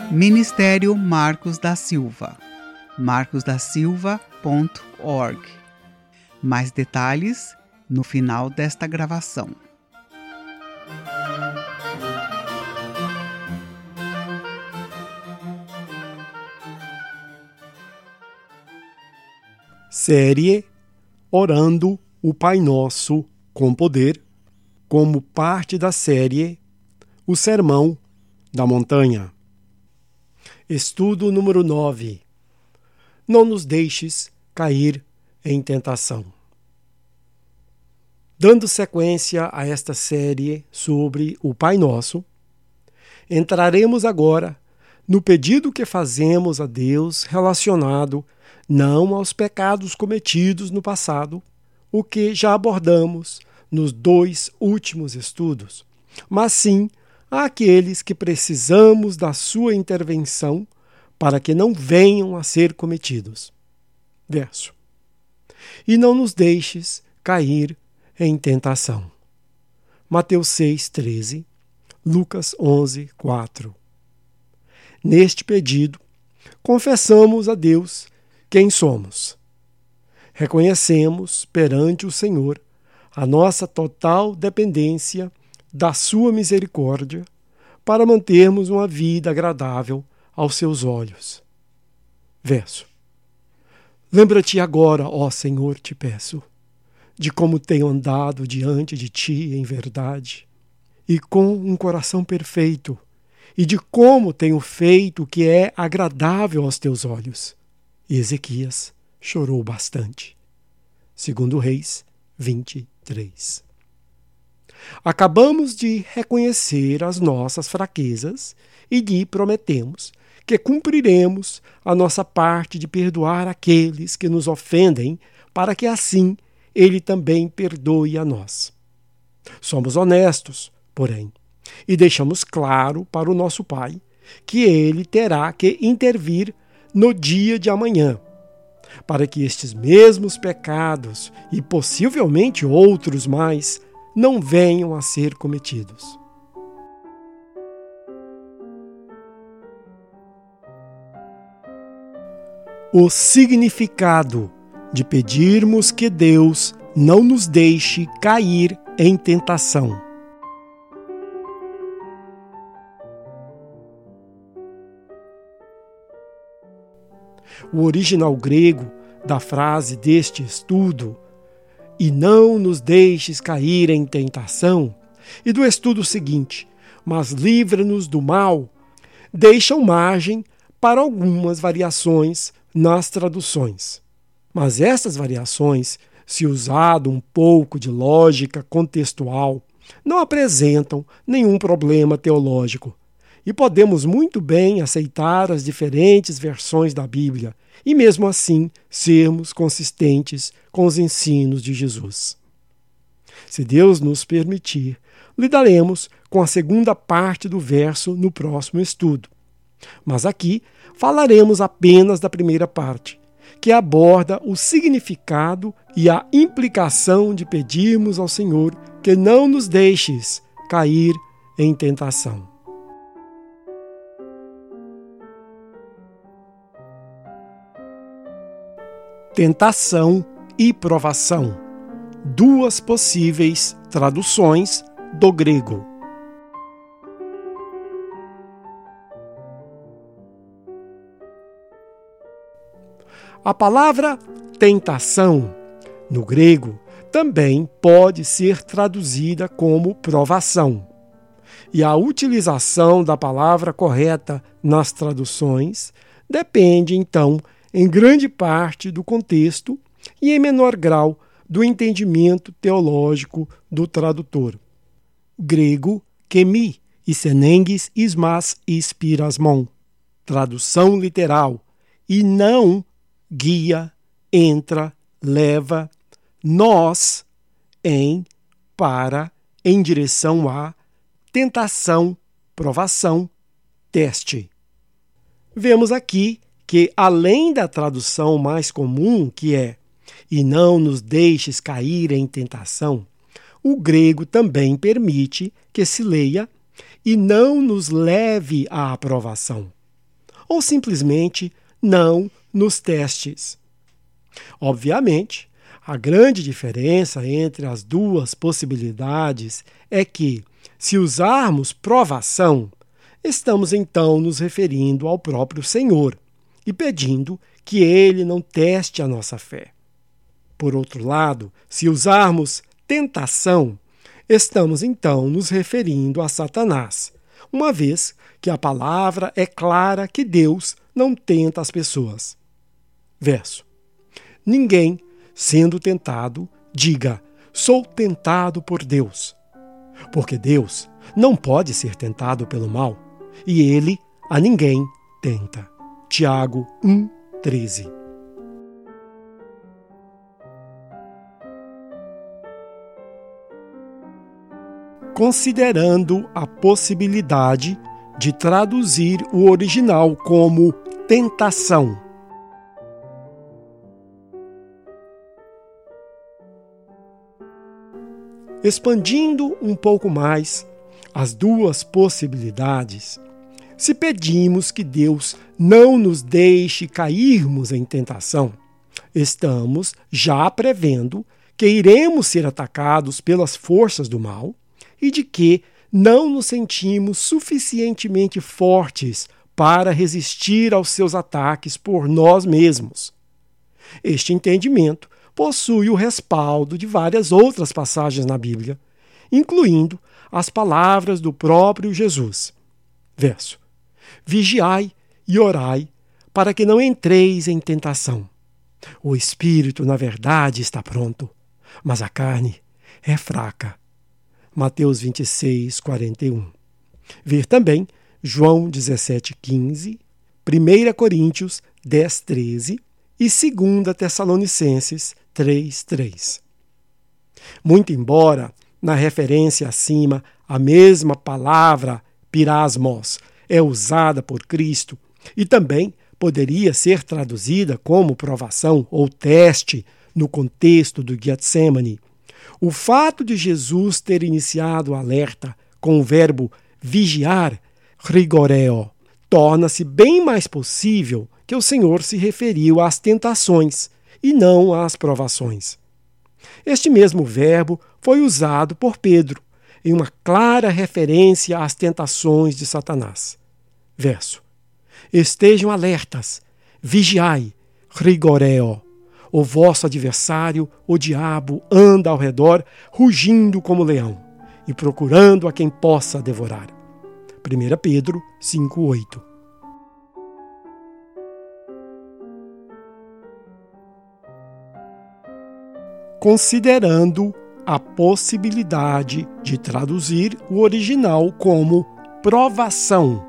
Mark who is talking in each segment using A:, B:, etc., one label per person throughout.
A: Ministério Marcos da Silva, marcosdasilva.org. Mais detalhes no final desta gravação.
B: Série Orando o Pai Nosso com Poder, como parte da série O Sermão da Montanha. Estudo número 9. Não nos deixes cair em tentação. Dando sequência a esta série sobre o Pai Nosso, entraremos agora no pedido que fazemos a Deus relacionado não aos pecados cometidos no passado, o que já abordamos nos 2 últimos estudos, mas sim àqueles que precisamos da sua intervenção para que não venham a ser cometidos. Verso. E não nos deixes cair em tentação. Mateus 6:13, Lucas 11:4. Neste pedido, confessamos a Deus quem somos. Reconhecemos perante o Senhor a nossa total dependência da sua misericórdia para mantermos uma vida agradável aos seus olhos. Verso. Lembra-te agora, ó Senhor, te peço, de como tenho andado diante de ti em verdade e com um coração perfeito, e de como tenho feito o que é agradável aos teus olhos. E Ezequias chorou bastante. 2 Reis 23. Acabamos de reconhecer as nossas fraquezas e lhe prometemos que cumpriremos a nossa parte de perdoar aqueles que nos ofendem, para que assim ele também perdoe a nós. Somos honestos, porém, e deixamos claro para o nosso Pai que ele terá que intervir no dia de amanhã, para que estes mesmos pecados e possivelmente outros mais não venham a ser cometidos. O significado de pedirmos que Deus não nos deixe cair em tentação. O original grego da frase deste estudo, e não nos deixes cair em tentação, e do estudo seguinte, mas livra-nos do mal, deixam margem para algumas variações nas traduções. Mas essas variações, se usado um pouco de lógica contextual, não apresentam nenhum problema teológico. E podemos muito bem aceitar as diferentes versões da Bíblia e, mesmo assim, sermos consistentes com os ensinos de Jesus. Se Deus nos permitir, lidaremos com a segunda parte do verso no próximo estudo. Mas aqui falaremos apenas da primeira parte, que aborda o significado e a implicação de pedirmos ao Senhor que não nos deixes cair em tentação. Tentação e provação. 2 possíveis traduções do grego. A palavra tentação, no grego, também pode ser traduzida como provação. E a utilização da palavra correta nas traduções depende, então, em grande parte do contexto e em menor grau do entendimento teológico do tradutor. Grego, kemi, isenengis ismas ispirasmon. Tradução literal. E não guia, entra, leva, nós, em, para, em direção a, tentação, provação, teste. Vemos aqui que, além da tradução mais comum, que é "e não nos deixes cair em tentação", o grego também permite que se leia "e não nos leve à aprovação". ou simplesmente não nos testes. Obviamente, a grande diferença entre as duas possibilidades é que, se usarmos provação, estamos então nos referindo ao próprio Senhor e pedindo que Ele não teste a nossa fé. Por outro lado, se usarmos tentação, estamos então nos referindo a Satanás, uma vez que a palavra é clara que Deus não tenta as pessoas. Verso: ninguém, sendo tentado, diga, sou tentado por Deus. Porque Deus não pode ser tentado pelo mal, e Ele a ninguém tenta. Tiago 1:13. Considerando a possibilidade de traduzir o original como tentação. Expandindo um pouco mais as duas possibilidades, se pedimos que Deus não nos deixe cairmos em tentação, estamos já prevendo que iremos ser atacados pelas forças do mal e de que não nos sentimos suficientemente fortes para resistir aos seus ataques por nós mesmos. Este entendimento possui o respaldo de várias outras passagens na Bíblia, incluindo as palavras do próprio Jesus. Verso: vigiai e orai, para que não entreis em tentação. O espírito, na verdade, está pronto, mas a carne é fraca. Mateus 26:41. Ver também João 17:15, 1 Coríntios 10:13 e 2 Tessalonicenses 3:3. Muito embora, na referência acima, a mesma palavra pirasmos é usada por Cristo e também poderia ser traduzida como provação ou teste no contexto do Getsemane, o fato de Jesus ter iniciado o alerta com o verbo vigiar, rigoreo, torna-se bem mais possível que o Senhor se referiu às tentações e não às provações. Este mesmo verbo foi usado por Pedro em uma clara referência às tentações de Satanás. Verso: estejam alertas, vigiai, rigoreo. O vosso adversário, o diabo, anda ao redor, rugindo como leão, e procurando a quem possa devorar. 1 Pedro 5:8. Considerando a possibilidade de traduzir o original como provação.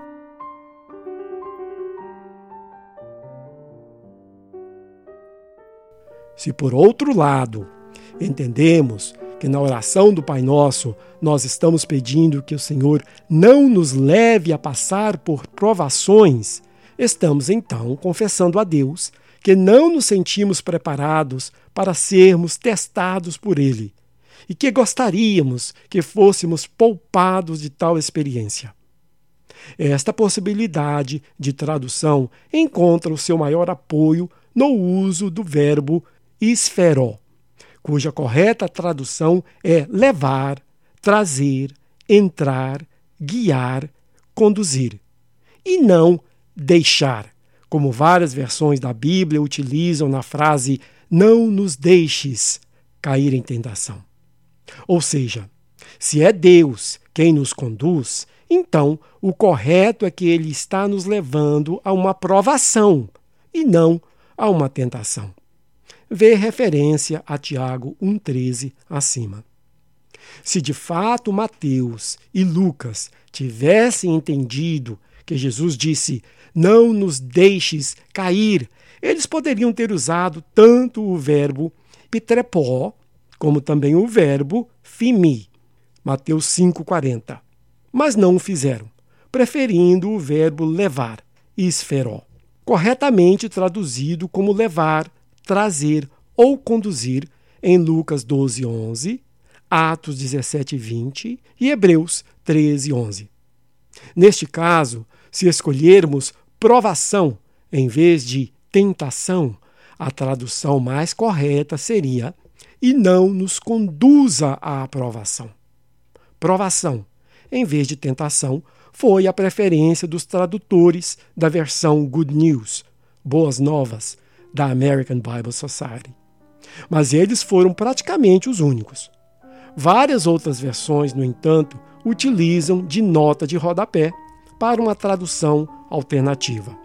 B: Se, por outro lado, entendemos que na oração do Pai Nosso nós estamos pedindo que o Senhor não nos leve a passar por provações, estamos então confessando a Deus que não nos sentimos preparados para sermos testados por Ele e que gostaríamos que fôssemos poupados de tal experiência. Esta possibilidade de tradução encontra o seu maior apoio no uso do verbo esferó, cuja correta tradução é levar, trazer, entrar, guiar, conduzir, e não deixar, como várias versões da Bíblia utilizam na frase não nos deixes cair em tentação. Ou seja, se é Deus quem nos conduz, então o correto é que Ele está nos levando a uma provação e não a uma tentação. Vê referência a Tiago 1,13 acima. Se de fato Mateus e Lucas tivessem entendido que Jesus disse, não nos deixes cair, eles poderiam ter usado tanto o verbo pitrepó, como também o verbo fimi, Mateus 5,40. Mas não o fizeram, preferindo o verbo levar, esferó, corretamente traduzido como levar, trazer ou conduzir em Lucas 12:11, Atos 17:20 e Hebreus 13:11. Neste caso, se escolhermos provação em vez de tentação, a tradução mais correta seria: e não nos conduza à aprovação. Provação, em vez de tentação, foi a preferência dos tradutores da versão Good News, Boas Novas, da American Bible Society. Mas eles foram praticamente os únicos. Várias outras versões, no entanto, utilizam de nota de rodapé para uma tradução alternativa.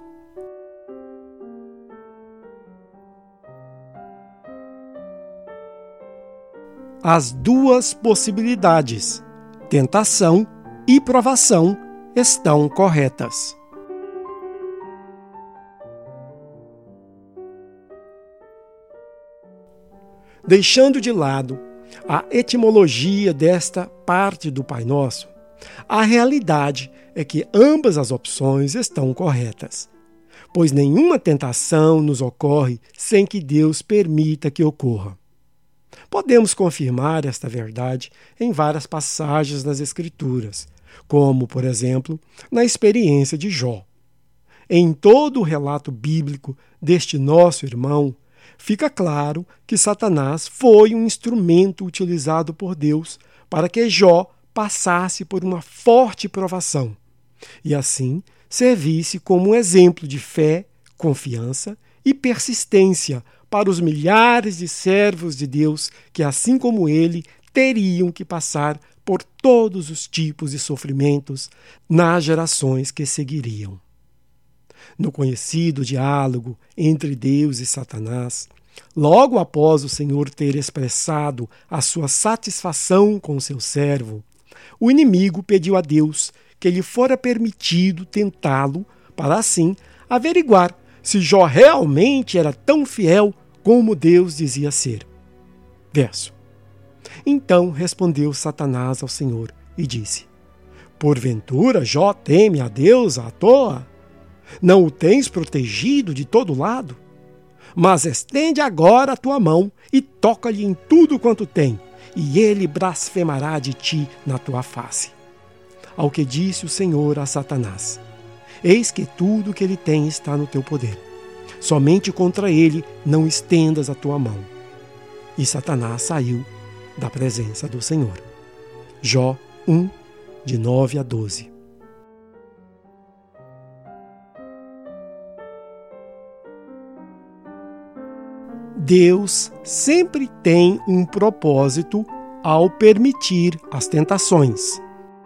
B: As duas possibilidades, tentação e provação, estão corretas. Deixando de lado a etimologia desta parte do Pai Nosso, a realidade é que ambas as opções estão corretas, pois nenhuma tentação nos ocorre sem que Deus permita que ocorra. Podemos confirmar esta verdade em várias passagens das Escrituras, como, por exemplo, na experiência de Jó. Em todo o relato bíblico deste nosso irmão, fica claro que Satanás foi um instrumento utilizado por Deus para que Jó passasse por uma forte provação e, assim, servisse como um exemplo de fé, confiança e persistência para os milhares de servos de Deus que, assim como ele, teriam que passar por todos os tipos de sofrimentos nas gerações que seguiriam. No conhecido diálogo entre Deus e Satanás, logo após o Senhor ter expressado a sua satisfação com seu servo, o inimigo pediu a Deus que lhe fora permitido tentá-lo para assim averiguar se Jó realmente era tão fiel como Deus dizia ser. Verso. Então respondeu Satanás ao Senhor e disse: porventura Jó teme a Deus à toa? Não o tens protegido de todo lado? Mas estende agora a tua mão e toca-lhe em tudo quanto tem, e ele blasfemará de ti na tua face. Ao que disse o Senhor a Satanás: eis que tudo que ele tem está no teu poder. Somente contra ele não estendas a tua mão. E Satanás saiu da presença do Senhor. Jó 1, de 9 a 12. Deus sempre tem um propósito ao permitir as tentações.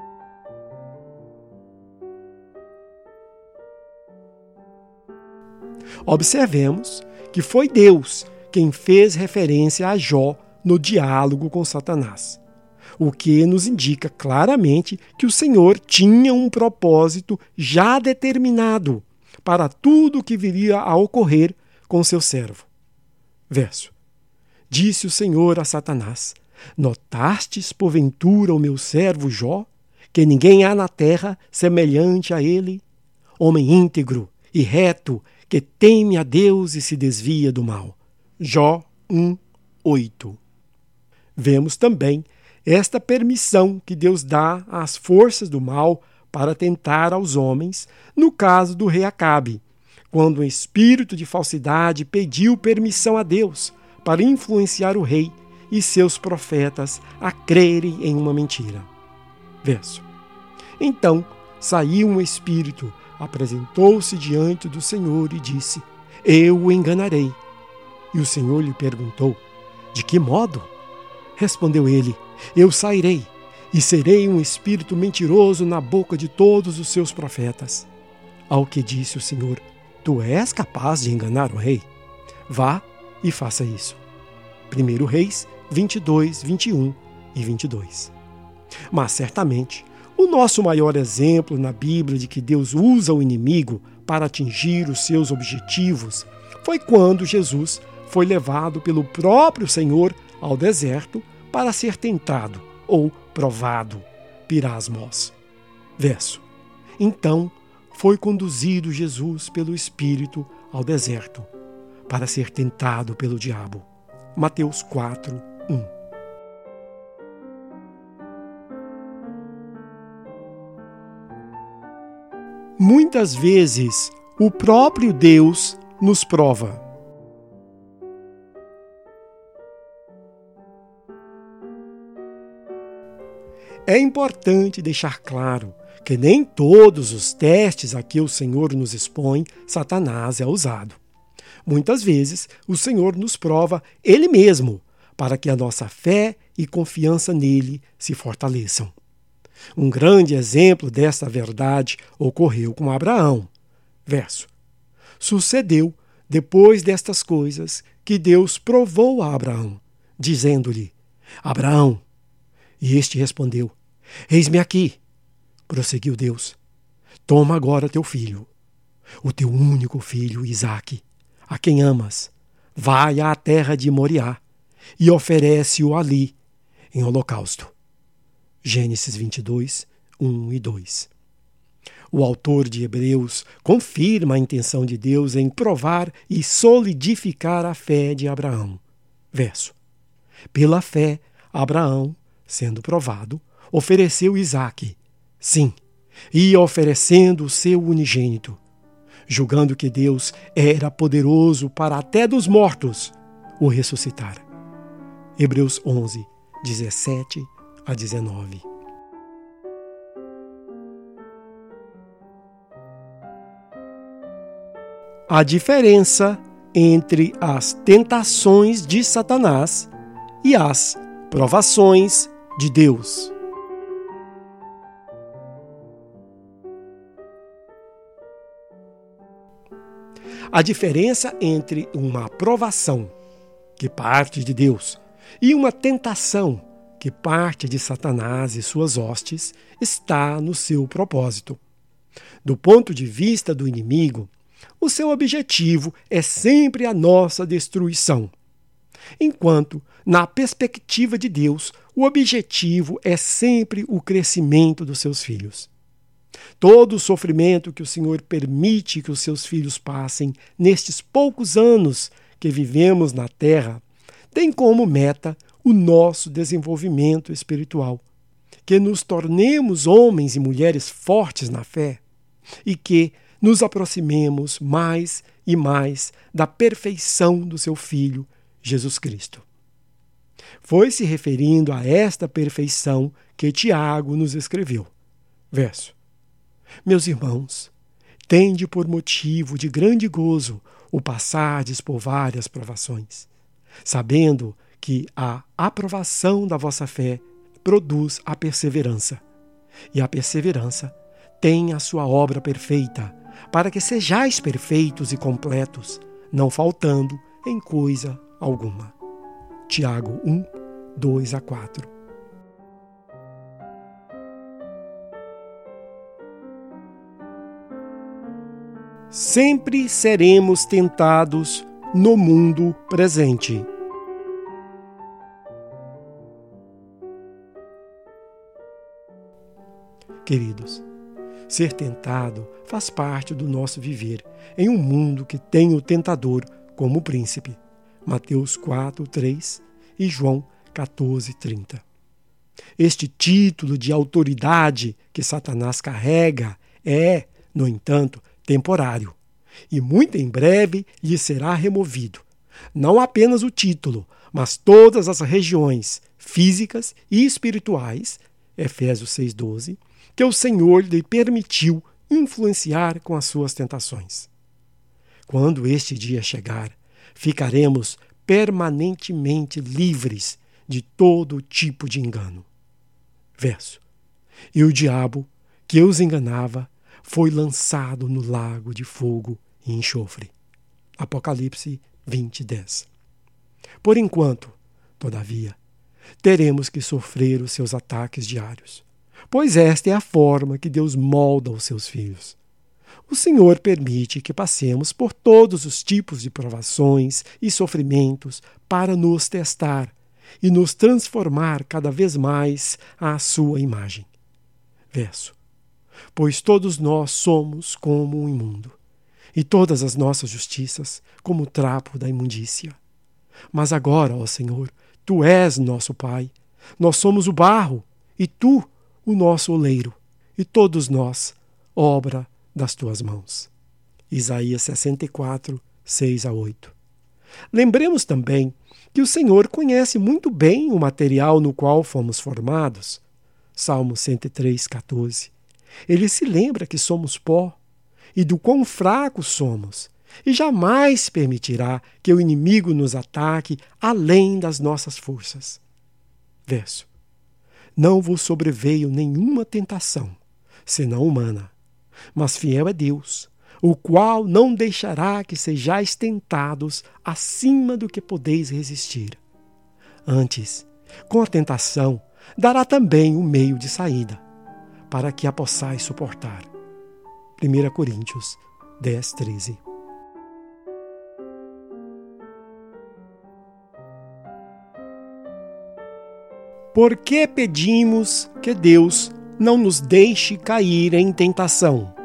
B: Observemos que foi Deus quem fez referência a Jó no diálogo com Satanás, o que nos indica claramente que o Senhor tinha um propósito já determinado para tudo o que viria a ocorrer com seu servo. Verso. Disse o Senhor a Satanás: notastes porventura o meu servo Jó, que ninguém há na terra semelhante a ele, homem íntegro e reto, que teme a Deus e se desvia do mal. Jó 1, 8. Vemos também esta permissão que Deus dá às forças do mal para tentar aos homens, no caso do rei Acabe, quando um espírito de falsidade pediu permissão a Deus para influenciar o rei e seus profetas a crerem em uma mentira. Verso. Então saiu um espírito, apresentou-se diante do Senhor e disse: eu o enganarei. E o Senhor lhe perguntou: de que modo? Respondeu ele: eu sairei e serei um espírito mentiroso na boca de todos os seus profetas. Ao que disse o Senhor: tu és capaz de enganar o rei? Vá e faça isso. 1 Reis 22, 21 e 22. Mas certamente, o nosso maior exemplo na Bíblia de que Deus usa o inimigo para atingir os seus objetivos foi quando Jesus foi levado pelo próprio Senhor ao deserto para ser tentado ou provado, pirasmos. Verso. Então foi conduzido Jesus pelo Espírito ao deserto para ser tentado pelo diabo. Mateus 4, 1. Muitas vezes, o próprio Deus nos prova. É importante deixar claro que nem todos os testes a que o Senhor nos expõe, Satanás é usado. Muitas vezes, o Senhor nos prova Ele mesmo, para que a nossa fé e confiança nele se fortaleçam. Um grande exemplo desta verdade ocorreu com Abraão. Verso. Sucedeu, depois destas coisas, que Deus provou a Abraão, dizendo-lhe: Abraão. E este respondeu: Eis-me aqui. Prosseguiu Deus: Toma agora teu filho, o teu único filho, Isaque, a quem amas, vai à terra de Moriá e oferece-o ali, em holocausto. Gênesis 22, 1 e 2. O autor de Hebreus confirma a intenção de Deus em provar e solidificar a fé de Abraão. Verso. Pela fé, Abraão, sendo provado, ofereceu Isaque, sim, e oferecendo o seu unigênito, julgando que Deus era poderoso para até dos mortos o ressuscitar. Hebreus 11, 17 a 19. A diferença entre as tentações de Satanás e as provações de Deus. A diferença entre uma provação que parte de Deus e uma tentação que parte de Satanás e suas hostes está no seu propósito. Do ponto de vista do inimigo, o seu objetivo é sempre a nossa destruição, enquanto, na perspectiva de Deus, o objetivo é sempre o crescimento dos seus filhos. Todo o sofrimento que o Senhor permite que os seus filhos passem nestes poucos anos que vivemos na terra tem como meta o nosso desenvolvimento espiritual, que nos tornemos homens e mulheres fortes na fé e que nos aproximemos mais e mais da perfeição do seu Filho, Jesus Cristo. Foi se referindo a esta perfeição que Tiago nos escreveu. Verso. Meus irmãos, tende por motivo de grande gozo o passardes por várias provações, sabendo que a aprovação da vossa fé produz a perseverança, e a perseverança tem a sua obra perfeita, para que sejais perfeitos e completos, não faltando em coisa alguma. Tiago 1, 2 a 4. Sempre seremos tentados no mundo presente. Queridos, ser tentado faz parte do nosso viver em um mundo que tem o tentador como príncipe. Mateus 4, 3 e João 14, 30. Este título de autoridade que Satanás carrega é, no entanto, temporário, e muito em breve lhe será removido. Não apenas o título, mas todas as regiões físicas e espirituais, Efésios 6,12, que o Senhor lhe permitiu influenciar com as suas tentações. Quando este dia chegar, ficaremos permanentemente livres de todo tipo de engano. Verso. E o diabo, que os enganava, foi lançado no lago de fogo e enxofre. Apocalipse 20:10. Por enquanto, todavia, teremos que sofrer os seus ataques diários, pois esta é a forma que Deus molda os seus filhos. O Senhor permite que passemos por todos os tipos de provações e sofrimentos para nos testar e nos transformar cada vez mais à sua imagem. Verso. Pois todos nós somos como um imundo, e todas as nossas justiças como o trapo da imundícia. Mas agora, ó Senhor, Tu és nosso Pai, nós somos o barro, e Tu, o nosso oleiro, e todos nós, obra das Tuas mãos. Isaías 64, 6 a 8. Lembremos também que o Senhor conhece muito bem o material no qual fomos formados. Salmo 103, 14. Ele se lembra que somos pó e do quão fracos somos, e jamais permitirá que o inimigo nos ataque além das nossas forças. Verso. Não vos sobreveio nenhuma tentação, senão humana, mas fiel é Deus, o qual não deixará que sejais tentados acima do que podeis resistir. Antes, com a tentação, dará também o meio de saída, para que a possais suportar. 1 Coríntios 10, 13. Por que pedimos que Deus não nos deixe cair em tentação?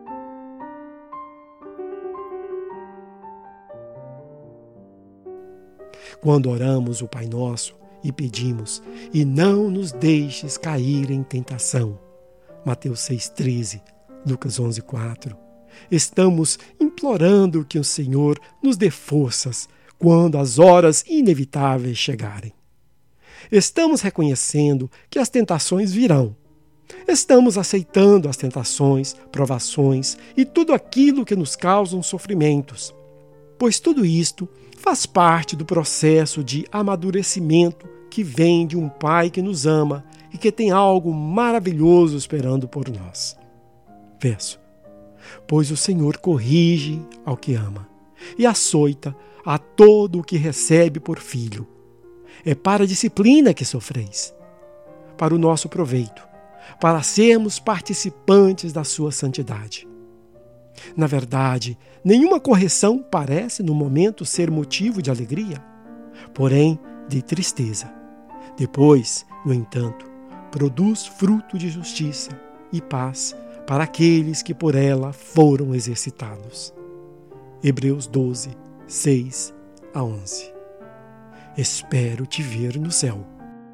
B: Quando oramos o Pai Nosso e pedimos, e não nos deixes cair em tentação, Mateus 6,13, Lucas 11,4, estamos implorando que o Senhor nos dê forças quando as horas inevitáveis chegarem. Estamos reconhecendo que as tentações virão. Estamos aceitando as tentações, provações e tudo aquilo que nos causam sofrimentos, pois tudo isto faz parte do processo de amadurecimento que vem de um Pai que nos ama e que tem algo maravilhoso esperando por nós. Verso. Pois o Senhor corrige ao que ama e açoita a todo o que recebe por filho. É para a disciplina que sofreis, para o nosso proveito, para sermos participantes da sua santidade. Na verdade, nenhuma correção parece no momento ser motivo de alegria, porém de tristeza. Depois, no entanto, produz fruto de justiça e paz para aqueles que por ela foram exercitados. Hebreus 12, 6 a 11. Espero te ver no céu.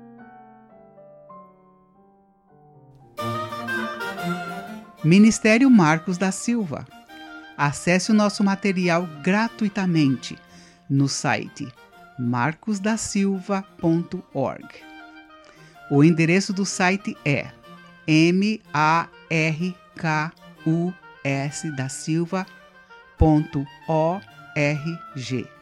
A: Ministério Marcos da Silva. Acesse o nosso material gratuitamente no site marcosdasilva.org. O endereço do site é markusdasilva.org.